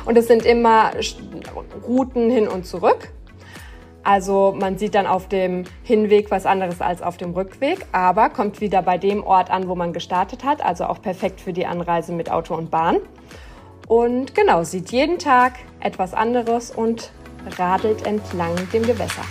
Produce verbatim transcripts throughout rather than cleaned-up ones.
Und es sind immer Routen hin und zurück. Also man sieht dann auf dem Hinweg was anderes als auf dem Rückweg, aber kommt wieder bei dem Ort an, wo man gestartet hat. Also auch perfekt für die Anreise mit Auto und Bahn. Und genau, sieht jeden Tag etwas anderes und radelt entlang dem Gewässer.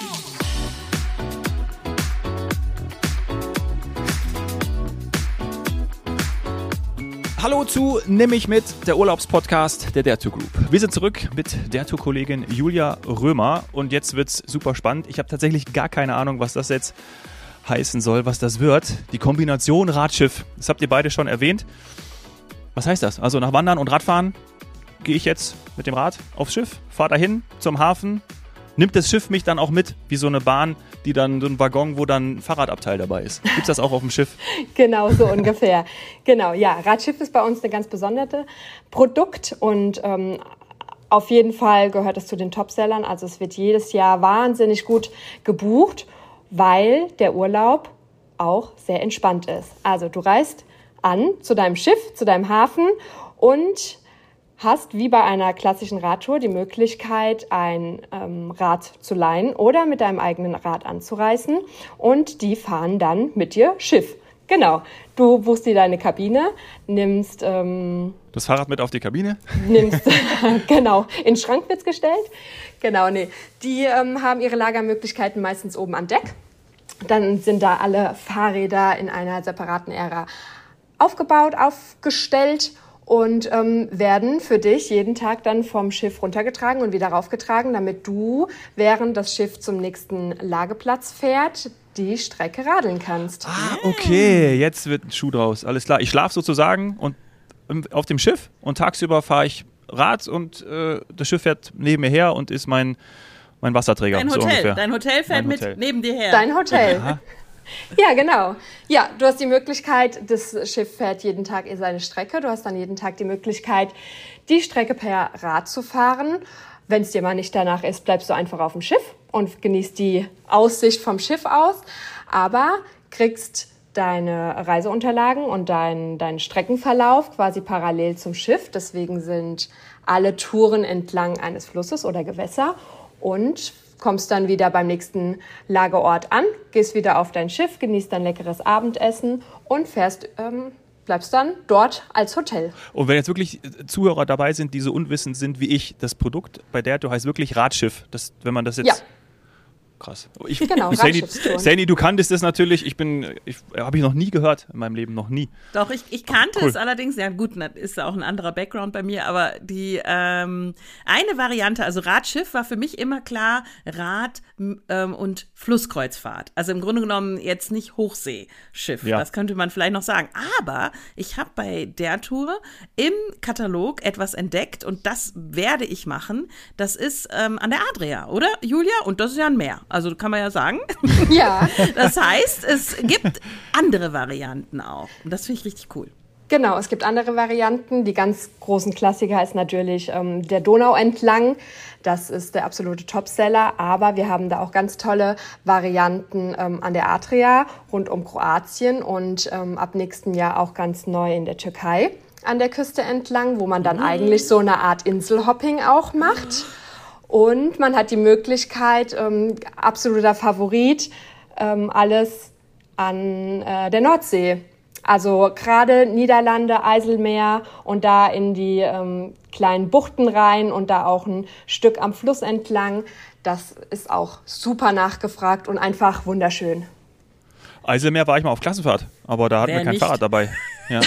Hallo zu Nimm mich mit, der Urlaubspodcast der Dare to Group. Wir sind zurück mit Dare to Kollegin Julia Römer und jetzt wird's super spannend. Ich habe tatsächlich gar keine Ahnung, was das jetzt heißen soll, was das wird. Die Kombination Radschiff, das habt ihr beide schon erwähnt. Was heißt das? Also nach Wandern und Radfahren gehe ich jetzt mit dem Rad aufs Schiff, fahre dahin zum Hafen. Nimmt das Schiff mich dann auch mit, wie so eine Bahn, die dann so ein Waggon, wo dann ein Fahrradabteil dabei ist? Gibt es das auch auf dem Schiff? Genau, so ungefähr. Genau, ja, Radschiff ist bei uns ein ganz besonderes Produkt und ähm, auf jeden Fall gehört es zu den Topsellern. Also es wird jedes Jahr wahnsinnig gut gebucht, weil der Urlaub auch sehr entspannt ist. Also du reist an zu deinem Schiff, zu deinem Hafen und hast wie bei einer klassischen Radtour die Möglichkeit, ein ähm, Rad zu leihen oder mit deinem eigenen Rad anzureisen und die fahren dann mit dir Schiff. Genau, du buchst dir deine Kabine, nimmst... Ähm, das Fahrrad mit auf die Kabine? Nimmst, genau, in den Schrank wird's gestellt. Genau, nee, die ähm, haben ihre Lagermöglichkeiten meistens oben an Deck. Dann sind da alle Fahrräder in einer separaten Ära aufgebaut, aufgestellt und ähm, werden für dich jeden Tag dann vom Schiff runtergetragen und wieder raufgetragen, damit du, während das Schiff zum nächsten Lageplatz fährt, die Strecke radeln kannst. Ah, okay, jetzt wird ein Schuh draus. Alles klar. Ich schlafe sozusagen und auf dem Schiff und tagsüber fahre ich Rad und äh, das Schiff fährt neben mir her und ist mein, mein Wasserträger. Dein so Hotel, ungefähr. dein Hotel fährt mein Hotel. mit neben dir her. Dein Hotel. Aha. Ja, genau. Ja, du hast die Möglichkeit, das Schiff fährt jeden Tag seine Strecke. Du hast dann jeden Tag die Möglichkeit, die Strecke per Rad zu fahren. Wenn es dir mal nicht danach ist, bleibst du einfach auf dem Schiff und genießt die Aussicht vom Schiff aus. Aber kriegst deine Reiseunterlagen und deinen dein Streckenverlauf quasi parallel zum Schiff. Deswegen sind alle Touren entlang eines Flusses oder Gewässer und kommst dann wieder beim nächsten Lagerort an, gehst wieder auf dein Schiff, genießt dein leckeres Abendessen und fährst, ähm, bleibst dann dort als Hotel. Und wenn jetzt wirklich Zuhörer dabei sind, die so unwissend sind wie ich, das Produkt bei Dare to heißt wirklich Radschiff. Das, wenn man das jetzt... Ja. Krass. Ich, genau, Sandy, Sandy, du kanntest das natürlich. Ich bin, ich habe ich noch nie gehört in meinem Leben, noch nie. Doch, ich, ich kannte cool. es allerdings. Ja gut, das ist auch ein anderer Background bei mir, aber die ähm, eine Variante, also Radschiff, war für mich immer klar Rad ähm, und Flusskreuzfahrt. Also im Grunde genommen jetzt nicht Hochseeschiff. Ja. Das könnte man vielleicht noch sagen. Aber ich habe bei der Tour im Katalog etwas entdeckt und das werde ich machen. Das ist ähm, an der Adria, oder Julia? Und das ist ja ein Meer. Also kann man ja sagen. Ja. Das heißt, es gibt andere Varianten auch. Und das finde ich richtig cool. Genau, es gibt andere Varianten. Die ganz großen Klassiker ist natürlich ähm, der Donau entlang. Das ist der absolute Topseller. Aber wir haben da auch ganz tolle Varianten ähm, an der Adria rund um Kroatien und ähm, ab nächsten Jahr auch ganz neu in der Türkei an der Küste entlang, wo man dann mhm. eigentlich so eine Art Inselhopping auch macht. Und man hat die Möglichkeit, ähm, absoluter Favorit, ähm, alles an äh, der Nordsee. Also gerade Niederlande, Eiselmeer und da in die ähm, kleinen Buchten rein und da auch ein Stück am Fluss entlang. Das ist auch super nachgefragt und einfach wunderschön. Eiselmeer war ich mal auf Klassenfahrt, aber da hatten Wer wir kein nicht? Fahrrad dabei. Ja.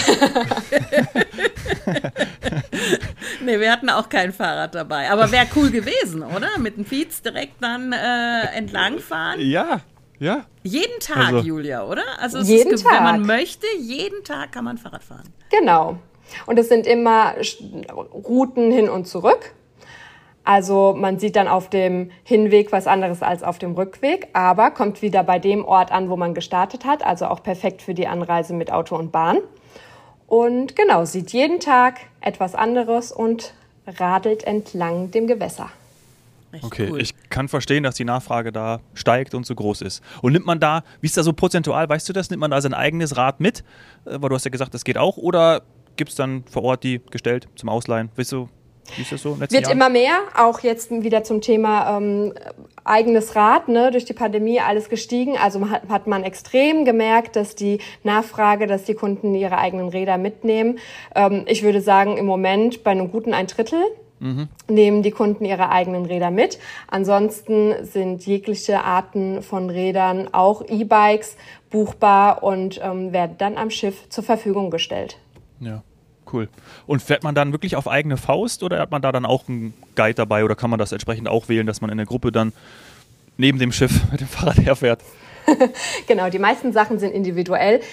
Nee, wir hatten auch kein Fahrrad dabei. Aber wäre cool gewesen, oder? Mit dem Fietz direkt dann äh, entlangfahren. Ja, ja. Jeden Tag, Also, Julia, oder? Also es jeden ist, Tag. Wenn man möchte, jeden Tag kann man Fahrrad fahren. Genau. Und es sind immer Routen hin und zurück. Also man sieht dann auf dem Hinweg was anderes als auf dem Rückweg, aber kommt wieder bei dem Ort an, wo man gestartet hat. Also auch perfekt für die Anreise mit Auto und Bahn. Und genau, sieht jeden Tag etwas anderes und radelt entlang dem Gewässer. Echt okay, cool. Ich kann verstehen, dass die Nachfrage da steigt und so groß ist. Und nimmt man da, wie ist da so prozentual, weißt du das, nimmt man da sein eigenes Rad mit? Weil du hast ja gesagt, das geht auch. Oder gibt es dann vor Ort die gestellt zum Ausleihen? Weißt du, Wie ist das so? Wird Jahren? Immer mehr, auch jetzt wieder zum Thema ähm, eigenes Rad, ne, durch die Pandemie alles gestiegen. Also hat, hat man extrem gemerkt, dass die Nachfrage, dass die Kunden ihre eigenen Räder mitnehmen. Ähm, ich würde sagen, im Moment bei einem guten ein Drittel mhm. nehmen die Kunden ihre eigenen Räder mit. Ansonsten sind jegliche Arten von Rädern, auch E-Bikes, buchbar und ähm, werden dann am Schiff zur Verfügung gestellt. Ja. Cool. Und fährt man dann wirklich auf eigene Faust oder hat man da dann auch einen Guide dabei oder kann man das entsprechend auch wählen, dass man in der Gruppe dann neben dem Schiff mit dem Fahrrad herfährt? Genau, die meisten Sachen sind individuell.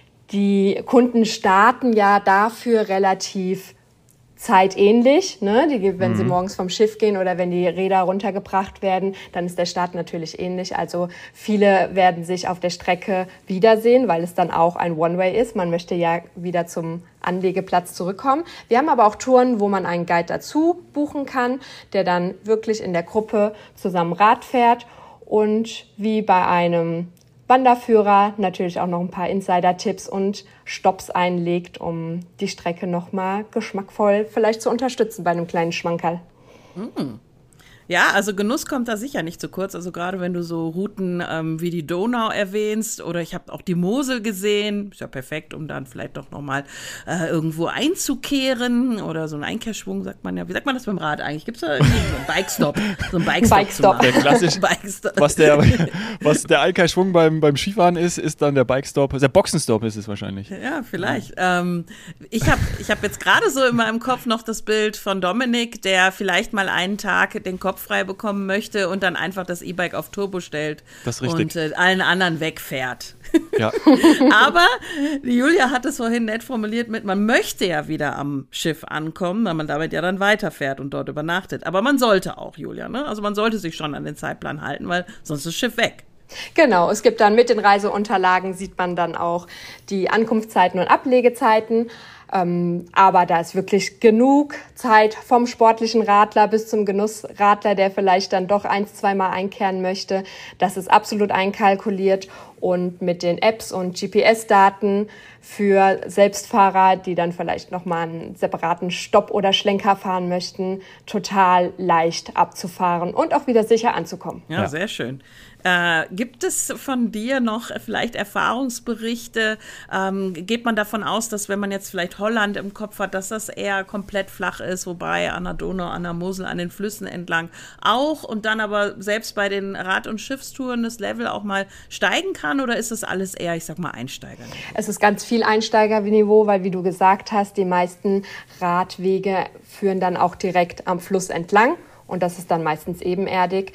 Die Kunden starten ja dafür relativ zeitähnlich, ne? Die, wenn mhm. sie morgens vom Schiff gehen oder wenn die Räder runtergebracht werden, dann ist der Start natürlich ähnlich. Also viele werden sich auf der Strecke wiedersehen, weil es dann auch ein One-Way ist. Man möchte ja wieder zum Anlegeplatz zurückkommen. Wir haben aber auch Touren, wo man einen Guide dazu buchen kann, der dann wirklich in der Gruppe zusammen Rad fährt und wie bei einem Wanderführer natürlich auch noch ein paar Insider-Tipps und Stopps einlegt, um die Strecke nochmal geschmackvoll vielleicht zu unterstützen bei einem kleinen Schmankerl. Mm. Ja, also Genuss kommt da sicher nicht zu kurz. Also gerade wenn du so Routen ähm, wie die Donau erwähnst oder ich habe auch die Mosel gesehen, ist ja perfekt, um dann vielleicht doch nochmal äh, irgendwo einzukehren oder so einen Einkehrschwung, sagt man ja. Wie sagt man das beim Rad eigentlich? Gibt es da irgendwie so einen Bikestop? So einen Bikestop. Bikestop. Der klassische, was der, was der Einkehrschwung beim, beim Skifahren ist, ist dann der Bikestop. Der Boxenstopp ist es wahrscheinlich. Ja, vielleicht. Ja. Ähm, ich habe ich hab jetzt gerade so in meinem Kopf noch das Bild von Dominik, der vielleicht mal einen Tag den Kopf frei bekommen möchte und dann einfach das E-Bike auf Turbo stellt das ist richtig. Und äh, allen anderen wegfährt. Ja. Aber die Julia hat es vorhin nett formuliert mit, man möchte ja wieder am Schiff ankommen, weil man damit ja dann weiterfährt und dort übernachtet. Aber man sollte auch, Julia, ne? Also man sollte sich schon an den Zeitplan halten, weil sonst ist das Schiff weg. Genau, es gibt dann mit den Reiseunterlagen, sieht man dann auch die Ankunftszeiten und Ablegezeiten. Ähm, aber da ist wirklich genug Zeit vom sportlichen Radler bis zum Genussradler, der vielleicht dann doch ein, zweimal einkehren möchte. Das ist absolut einkalkuliert und mit den Apps und G P S-Daten für Selbstfahrer, die dann vielleicht nochmal einen separaten Stopp oder Schlenker fahren möchten, total leicht abzufahren und auch wieder sicher anzukommen. Ja, ja. Sehr schön. Äh, gibt es von dir noch vielleicht Erfahrungsberichte? Ähm, geht man davon aus, dass wenn man jetzt vielleicht Holland im Kopf hat, dass das eher komplett flach ist, wobei an der Donau, an der Mosel, an den Flüssen entlang auch und dann aber selbst bei den Rad- und Schiffstouren das Level auch mal steigen kann oder ist das alles eher, ich sag mal, Einsteiger? Es ist ganz viel Einsteigerniveau, weil wie du gesagt hast, die meisten Radwege führen dann auch direkt am Fluss entlang und das ist dann meistens ebenerdig.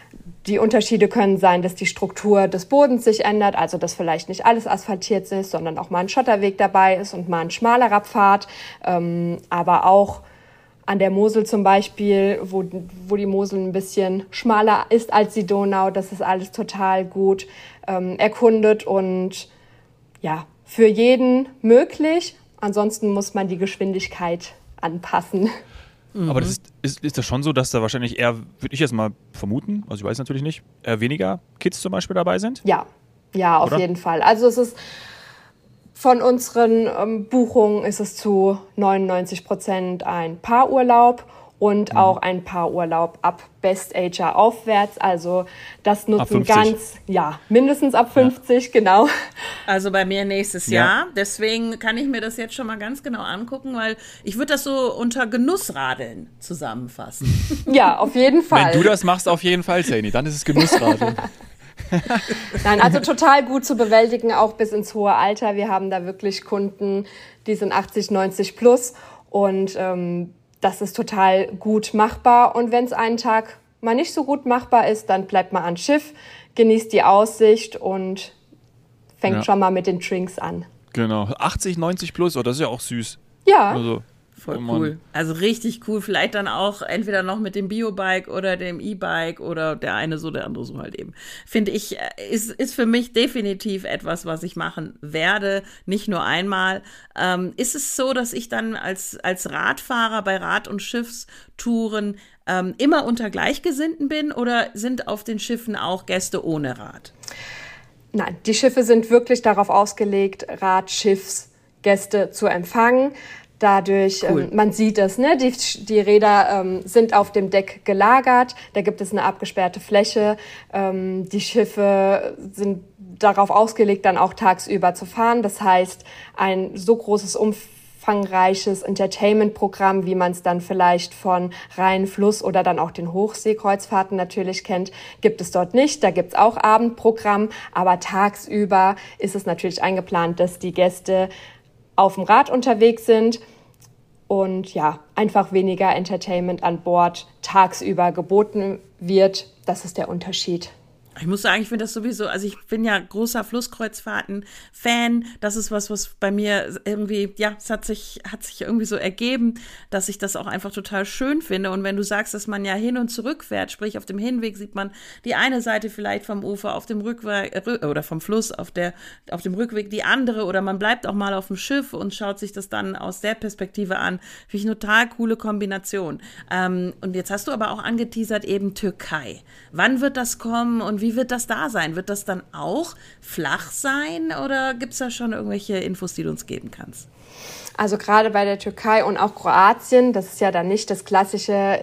Die Unterschiede können sein, dass die Struktur des Bodens sich ändert, also dass vielleicht nicht alles asphaltiert ist, sondern auch mal ein Schotterweg dabei ist und mal ein schmalerer Pfad. Ähm, aber auch an der Mosel zum Beispiel, wo, wo die Mosel ein bisschen schmaler ist als die Donau, das ist alles total gut ähm, erkundet und ja, für jeden möglich. Ansonsten muss man die Geschwindigkeit anpassen. Aber das ist, ist, ist das schon so, dass da wahrscheinlich eher, würde ich jetzt mal vermuten, also ich weiß natürlich nicht, eher weniger Kids zum Beispiel dabei sind? Ja, ja, auf Oder? jeden Fall. Also es ist von unseren ähm, Buchungen ist es zu neunundneunzig Prozent ein Paarurlaub und mhm. auch ein Paarurlaub ab Best Ager aufwärts. Also das nutzen ganz, ja, mindestens ab fünfzig, ja. Genau. Also bei mir nächstes ja. Jahr. Deswegen kann ich mir das jetzt schon mal ganz genau angucken, weil ich würde das so unter Genussradeln zusammenfassen. Ja, auf jeden Fall. Wenn du das machst, auf jeden Fall, Saini, dann ist es Genussradeln. Nein, also total gut zu bewältigen, auch bis ins hohe Alter. Wir haben da wirklich Kunden, die sind achtzig, neunzig plus und ähm, das ist total gut machbar. Und wenn es einen Tag mal nicht so gut machbar ist, dann bleibt man ans Schiff, genießt die Aussicht und fängt ja. schon mal mit den Drinks an. Genau, achtzig, neunzig plus, oh, das ist ja auch süß. Ja. Also, voll oh cool. Also richtig cool. Vielleicht dann auch entweder noch mit dem Biobike oder dem E-Bike oder der eine so, der andere so halt eben. Finde ich, ist, ist für mich definitiv etwas, was ich machen werde. Nicht nur einmal. Ähm, ist es so, dass ich dann als, als Radfahrer bei Rad- und Schiffstouren ähm, immer unter Gleichgesinnten bin oder sind auf den Schiffen auch Gäste ohne Rad? Nein, die Schiffe sind wirklich darauf ausgelegt, Rad-Schiffsgäste zu empfangen. Dadurch, Cool. ähm, man sieht es, ne? die, die Räder ähm, sind auf dem Deck gelagert, da gibt es eine abgesperrte Fläche, ähm, die Schiffe sind darauf ausgelegt, dann auch tagsüber zu fahren. Das heißt, ein so großes, umfangreiches Entertainment-Programm, wie man es dann vielleicht von Rhein, Fluss oder dann auch den Hochseekreuzfahrten natürlich kennt, gibt es dort nicht. Da gibt es auch Abendprogramm, aber tagsüber ist es natürlich eingeplant, dass die Gäste auf dem Rad unterwegs sind und ja, einfach weniger Entertainment an Bord tagsüber geboten wird. Das ist der Unterschied. Ich muss sagen, ich finde das sowieso, also ich bin ja großer Flusskreuzfahrten-Fan. Das ist was, was bei mir irgendwie, ja, es hat sich, hat sich irgendwie so ergeben, dass ich das auch einfach total schön finde. Und wenn du sagst, dass man ja hin und zurück fährt, sprich auf dem Hinweg sieht man die eine Seite vielleicht vom Ufer, auf dem Rückweg oder vom Fluss, auf der, auf dem Rückweg die andere, oder man bleibt auch mal auf dem Schiff und schaut sich das dann aus der Perspektive an. Finde ich eine total coole Kombination. Ähm, und jetzt hast du aber auch angeteasert eben Türkei. Wann wird das kommen und wie Wie wird das da sein? Wird das dann auch flach sein oder gibt es da schon irgendwelche Infos, die du uns geben kannst? Also gerade bei der Türkei und auch Kroatien, das ist ja dann nicht das klassische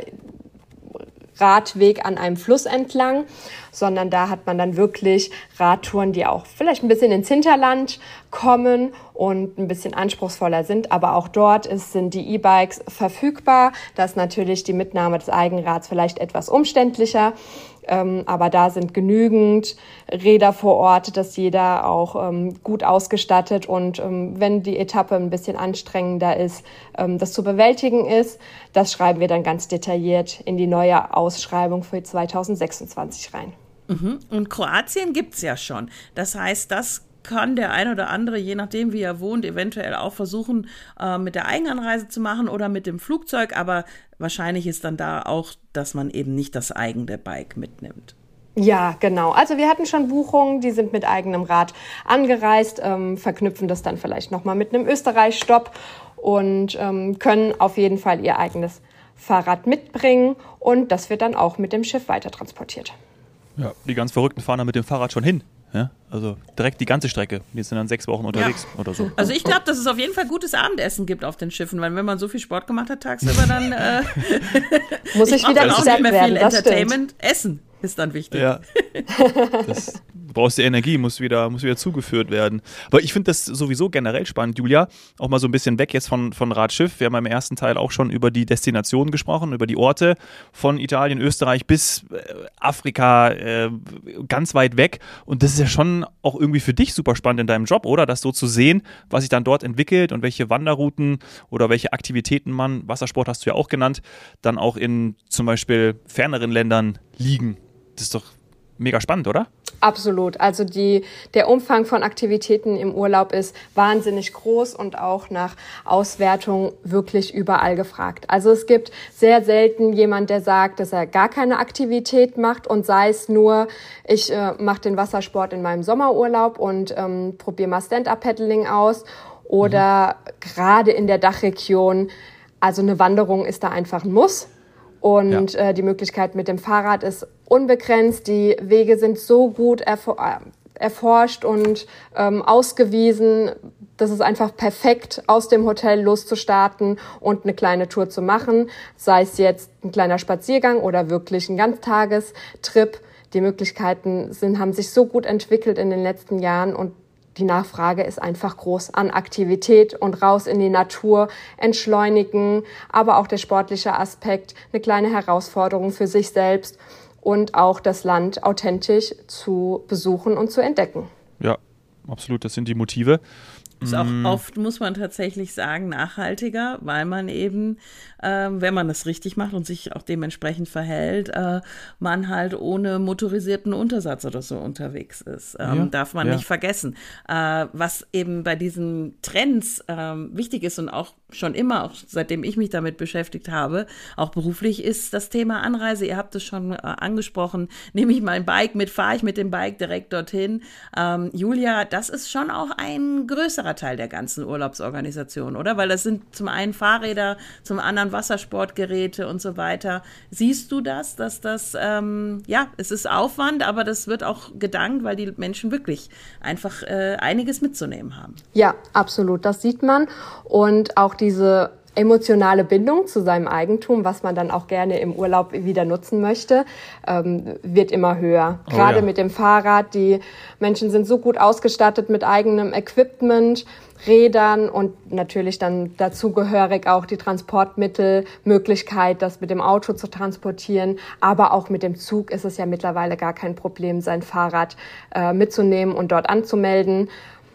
Radweg an einem Fluss entlang, sondern da hat man dann wirklich Radtouren, die auch vielleicht ein bisschen ins Hinterland kommen und ein bisschen anspruchsvoller sind. Aber auch dort ist, sind die E-Bikes verfügbar. Da ist natürlich die Mitnahme des Eigenrads vielleicht etwas umständlicher. Ähm, aber da sind genügend Räder vor Ort, dass jeder auch ähm, gut ausgestattet und ähm, wenn die Etappe ein bisschen anstrengender ist, ähm, das zu bewältigen ist. Das schreiben wir dann ganz detailliert in die neue Ausschreibung für zwanzig sechsundzwanzig rein. Mhm. Und Kroatien gibt's ja schon. Das heißt, das kann der ein oder andere, je nachdem wie er wohnt, eventuell auch versuchen, äh, mit der Eigenanreise zu machen oder mit dem Flugzeug. Aber wahrscheinlich ist dann da auch, dass man eben nicht das eigene Bike mitnimmt. Ja, genau. Also wir hatten schon Buchungen, die sind mit eigenem Rad angereist, ähm, verknüpfen das dann vielleicht nochmal mit einem Österreich-Stopp und ähm, können auf jeden Fall ihr eigenes Fahrrad mitbringen und das wird dann auch mit dem Schiff weiter transportiert. Ja, die ganz Verrückten fahren da mit dem Fahrrad schon hin. Ja, also direkt die ganze Strecke. Die sind dann sechs Wochen unterwegs ja. oder so. Also ich glaube, dass es auf jeden Fall gutes Abendessen gibt auf den Schiffen, weil wenn man so viel Sport gemacht hat tagsüber, dann äh, muss ich, ich wieder auch nicht mehr viel werden, Entertainment. Essen ist dann wichtig. Ja, das, du brauchst die Energie, muss wieder, muss wieder zugeführt werden. Aber ich finde das sowieso generell spannend, Julia, auch mal so ein bisschen weg jetzt von, von Radschiff. Wir haben im ersten Teil auch schon über die Destinationen gesprochen, über die Orte von Italien, Österreich bis äh, Afrika, äh, ganz weit weg. Und das ist ja schon auch irgendwie für dich super spannend in deinem Job, oder? Das so zu sehen, was sich dann dort entwickelt und welche Wanderrouten oder welche Aktivitäten man, Wassersport hast du ja auch genannt, dann auch in zum Beispiel ferneren Ländern liegen. Das ist doch mega spannend, oder? Absolut. Also die, der Umfang von Aktivitäten im Urlaub ist wahnsinnig groß und auch nach Auswertung wirklich überall gefragt. Also es gibt sehr selten jemand, der sagt, dass er gar keine Aktivität macht und sei es nur, ich äh, mache den Wassersport in meinem Sommerurlaub und ähm, probiere mal Stand-Up-Paddling aus oder mhm. gerade in der Dachregion, also eine Wanderung ist da einfach ein Muss. Und ja. äh, die Möglichkeit mit dem Fahrrad ist unbegrenzt. Die Wege sind so gut erfor- erforscht und ähm, ausgewiesen. Das ist einfach perfekt, aus dem Hotel loszustarten und eine kleine Tour zu machen. Sei es jetzt ein kleiner Spaziergang oder wirklich ein Ganztagestrip. Die Möglichkeiten sind, haben sich so gut entwickelt in den letzten Jahren und die Nachfrage ist einfach groß an Aktivität und raus in die Natur, entschleunigen, aber auch der sportliche Aspekt, eine kleine Herausforderung für sich selbst und auch das Land authentisch zu besuchen und zu entdecken. Ja, absolut, das sind die Motive. Ist auch oft, muss man tatsächlich sagen, nachhaltiger, weil man eben, äh, wenn man das richtig macht und sich auch dementsprechend verhält, äh, man halt ohne motorisierten Untersatz oder so unterwegs ist. Ähm, ja, darf man ja. nicht vergessen. Äh, was eben bei diesen Trends äh, wichtig ist und auch schon immer, auch seitdem ich mich damit beschäftigt habe, auch beruflich, ist das Thema Anreise. Ihr habt es schon äh, angesprochen. Nehme ich mein Bike mit, fahre ich mit dem Bike direkt dorthin. Ähm, Julia, das ist schon auch ein größerer Körperteil der ganzen Urlaubsorganisation, oder? Weil das sind zum einen Fahrräder, zum anderen Wassersportgeräte und so weiter. Siehst du das, dass das, ähm, ja, es ist Aufwand, aber das wird auch gedankt, weil die Menschen wirklich einfach äh, einiges mitzunehmen haben. Ja, absolut, das sieht man. Und auch diese emotionale Bindung zu seinem Eigentum, was man dann auch gerne im Urlaub wieder nutzen möchte, ähm, wird immer höher. Oh, Gerade ja. mit dem Fahrrad. Die Menschen sind so gut ausgestattet mit eigenem Equipment, Rädern und natürlich dann dazugehörig auch die Transportmittelmöglichkeit, das mit dem Auto zu transportieren. Aber auch mit dem Zug ist es ja mittlerweile gar kein Problem, sein Fahrrad äh, mitzunehmen und dort anzumelden.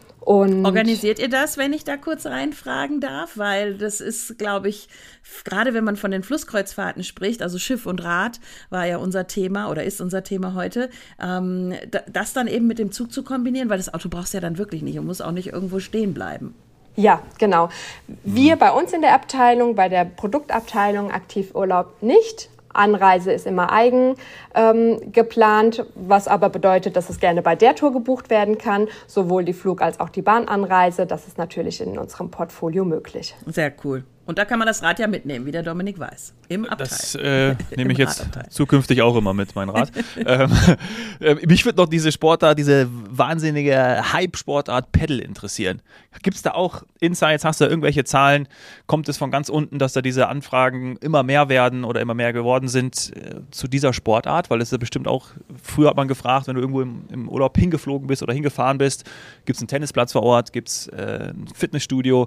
Und organisiert ihr das, wenn ich da kurz reinfragen darf? Weil das ist, glaube ich, gerade wenn man von den Flusskreuzfahrten spricht, also Schiff und Rad war ja unser Thema oder ist unser Thema heute, ähm, das dann eben mit dem Zug zu kombinieren, weil das Auto brauchst du ja dann wirklich nicht und muss auch nicht irgendwo stehen bleiben. Ja, genau. Wir bei uns in der Abteilung, bei der Produktabteilung Aktivurlaub nicht. Anreise ist immer eigen ähm, geplant, was aber bedeutet, dass es gerne bei der Tour gebucht werden kann, sowohl die Flug- als auch die Bahnanreise. Das ist natürlich in unserem Portfolio möglich. Sehr cool. Und da kann man das Rad ja mitnehmen, wie der Dominik weiß, im Abteil. Das äh, nehme ich jetzt zukünftig auch immer mit, mein Rad. ähm, äh, mich würde noch diese Sportart, diese wahnsinnige Hype-Sportart Paddle interessieren. Gibt es da auch Insights, hast du da irgendwelche Zahlen? Kommt es von ganz unten, dass da diese Anfragen immer mehr werden oder immer mehr geworden sind äh, zu dieser Sportart? Weil das ist ja bestimmt auch, früher hat man gefragt, wenn du irgendwo im, im Urlaub hingeflogen bist oder hingefahren bist, gibt es einen Tennisplatz vor Ort, gibt es äh, ein Fitnessstudio?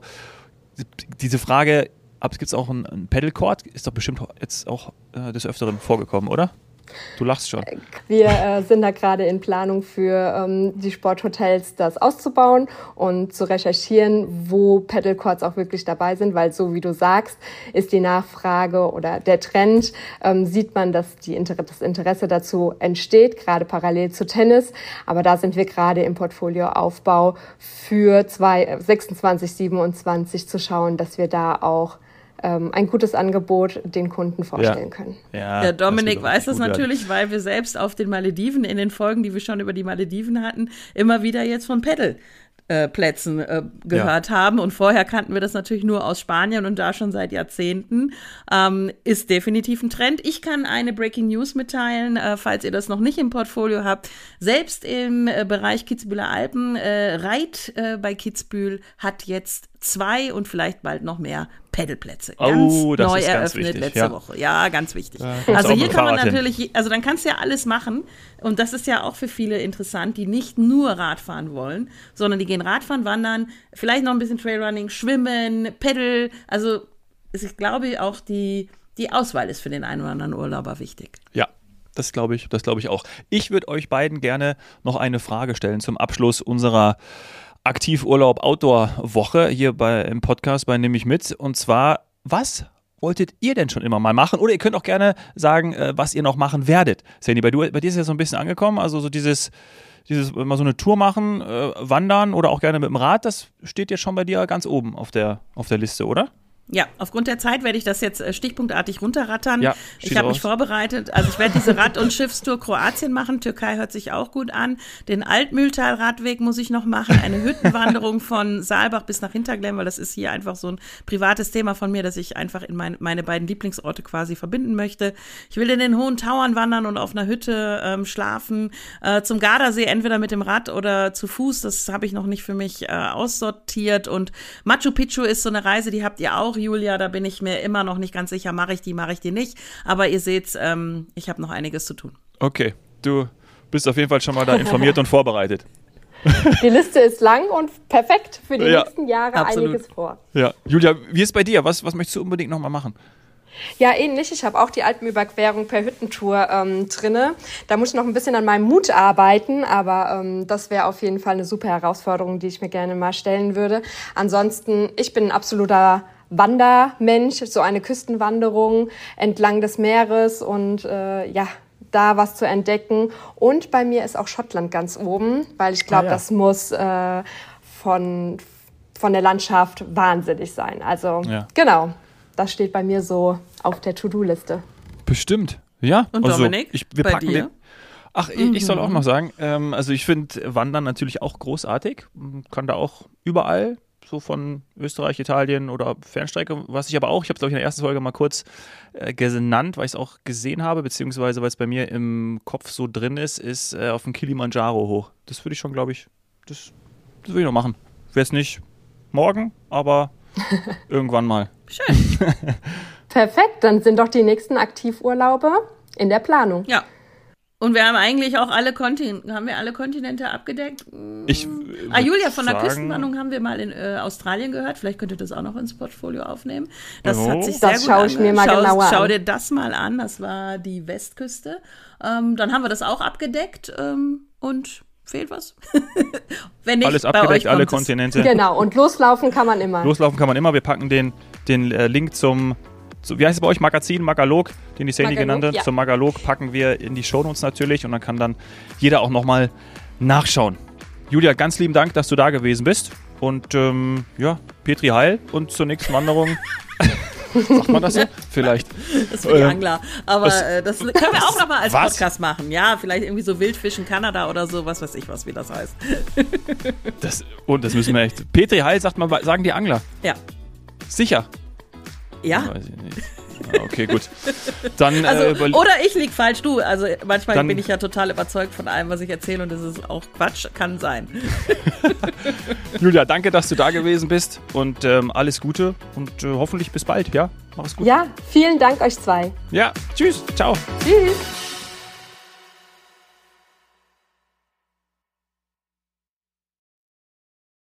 Diese Frage, gibt es auch einen, einen Paddle-Court, ist doch bestimmt jetzt auch äh, des Öfteren vorgekommen, oder? Du lachst schon. Wir äh, sind da gerade in Planung für ähm, die Sporthotels, das auszubauen und zu recherchieren, wo Paddle-Courts auch wirklich dabei sind, weil so wie du sagst, ist die Nachfrage oder der Trend, ähm, sieht man, dass die Inter- das Interesse dazu entsteht, gerade parallel zu Tennis. Aber da sind wir gerade im Portfolioaufbau für zwei, sechsundzwanzig, siebenundzwanzig zu schauen, dass wir da auch ein gutes Angebot den Kunden vorstellen ja. können. Ja, der Dominik das weiß das natürlich, weil wir selbst auf den Malediven, in den Folgen, die wir schon über die Malediven hatten, immer wieder jetzt von Paddle äh, Plätzen äh, gehört ja. haben. Und vorher kannten wir das natürlich nur aus Spanien und da schon seit Jahrzehnten. Ähm, ist definitiv ein Trend. Ich kann eine Breaking News mitteilen, äh, falls ihr das noch nicht im Portfolio habt. Selbst im äh, Bereich Kitzbüheler Alpen, äh, Reit äh, bei Kitzbühel hat jetzt zwei und vielleicht bald noch mehr Pedalplätze. Ganz oh, das neu ist ganz eröffnet wichtig, letzte ja. Woche. Ja, ganz wichtig. Ja, also hier kann man Fahrrad natürlich, hin. also dann kannst du ja alles machen und das ist ja auch für viele interessant, die nicht nur Radfahren wollen, sondern die gehen Radfahren, wandern, vielleicht noch ein bisschen Trailrunning, schwimmen, Pedal. Also ich glaube auch die, die Auswahl ist für den einen oder anderen Urlauber wichtig. Ja. Das glaube ich, das glaube ich auch. Ich würde euch beiden gerne noch eine Frage stellen zum Abschluss unserer Aktivurlaub-Outdoor-Woche hier bei, im Podcast bei Nimm mich mit. Und zwar, was wolltet ihr denn schon immer mal machen? Oder ihr könnt auch gerne sagen, was ihr noch machen werdet. Sandy, bei, du, bei dir ist ja so ein bisschen angekommen, also so dieses, dieses mal so eine Tour machen, äh, wandern oder auch gerne mit dem Rad, das steht jetzt schon bei dir ganz oben auf der, auf der Liste, oder? Ja, aufgrund der Zeit werde ich das jetzt stichpunktartig runterrattern. Ja, ich habe mich vorbereitet. Also ich werde diese Rad- und Schiffstour Kroatien machen. Türkei hört sich auch gut an. Den Altmühltal-Radweg muss ich noch machen. Eine Hüttenwanderung von Saalbach bis nach Hinterglemm, weil das ist hier einfach so ein privates Thema von mir, dass ich einfach in mein, meine beiden Lieblingsorte quasi verbinden möchte. Ich will in den Hohen Tauern wandern und auf einer Hütte ähm, schlafen. Äh, zum Gardasee entweder mit dem Rad oder zu Fuß. Das habe ich noch nicht für mich äh, aussortiert. Und Machu Picchu ist so eine Reise, die habt ihr auch, Julia, da bin ich mir immer noch nicht ganz sicher, mache ich die, mache ich die nicht. Aber ihr seht, ähm, ich habe noch einiges zu tun. Okay, du bist auf jeden Fall schon mal da informiert und vorbereitet. Die Liste ist lang und perfekt für die ja, nächsten Jahre absolut. Einiges vor. Ja, Julia, wie ist es bei dir? Was, was möchtest du unbedingt noch mal machen? Ja, ähnlich. Ich habe auch die Alpenüberquerung per Hüttentour ähm, drinne. Da muss ich noch ein bisschen an meinem Mut arbeiten, aber ähm, das wäre auf jeden Fall eine super Herausforderung, die ich mir gerne mal stellen würde. Ansonsten, ich bin ein absoluter Wandermensch, so eine Küstenwanderung entlang des Meeres und äh, ja, da was zu entdecken. Und bei mir ist auch Schottland ganz oben, weil ich glaube, ah, ja. das muss äh, von, von der Landschaft wahnsinnig sein. Also ja. genau. Das steht bei mir so auf der To-Do-Liste. Bestimmt, ja. Und also, Dominik, ich, wir bei packen dir? Den, Ach, mhm. ich soll auch noch sagen, ähm, also ich finde Wandern natürlich auch großartig. Kann da auch überall, so von Österreich, Italien oder Fernstrecke. Was ich aber auch, ich habe es glaube ich in der ersten Folge mal kurz äh, genannt, weil ich es auch gesehen habe, beziehungsweise weil es bei mir im Kopf so drin ist, ist äh, auf den Kilimanjaro hoch. Das würde ich schon, glaube ich, das, das würde ich noch machen. Wäre es nicht morgen, aber irgendwann mal. Schön. Perfekt, dann sind doch die nächsten Aktivurlaube in der Planung. Ja. Und wir haben eigentlich auch alle Kontinente, haben wir alle Kontinente abgedeckt? Ich ah, Julia, von der Küstenwanderung haben wir mal in äh, Australien gehört. Vielleicht könnt ihr das auch noch ins Portfolio aufnehmen. Das oh. hat sich sehr das gut schaue ich mir mal schau, genauer schau an. dir das mal an. Das war die Westküste. Ähm, dann haben wir das auch abgedeckt. Ähm, und fehlt was? Wenn nicht, alles bei abgedeckt, euch alle kommt Kontinente. Genau, und loslaufen kann man immer. Loslaufen kann man immer. Wir packen den, den äh, Link zum, zu, wie heißt es bei euch, Magazin, Magalog, den die Sandy genannt hat. Ja. Zum Magalog packen wir in die Shownotes natürlich und dann kann dann jeder auch nochmal nachschauen. Julia, ganz lieben Dank, dass du da gewesen bist. Und ähm, ja, Petri Heil und zur nächsten Wanderung. Sagt man das so? Vielleicht. Das ist für die Ähm, Angler. Aber was- äh, das können wir auch nochmal als Was? Podcast machen. Ja, vielleicht irgendwie so Wildfischen Kanada oder so, was weiß ich was, wie das heißt. Das, und das müssen wir echt. Petri Heil sagt man, sagen die Angler. Ja. Sicher. Ja. Weiß ich nicht. Ah, okay, gut. Dann, Also, äh, überle- oder ich lieg falsch, du. Also manchmal Dann- bin ich ja total überzeugt von allem, was ich erzähle und das ist auch Quatsch, kann sein. Julia, danke, dass du da gewesen bist und ähm, alles Gute und äh, hoffentlich bis bald, ja? Mach es gut. Ja, vielen Dank euch zwei. Ja, tschüss, ciao. Tschüss.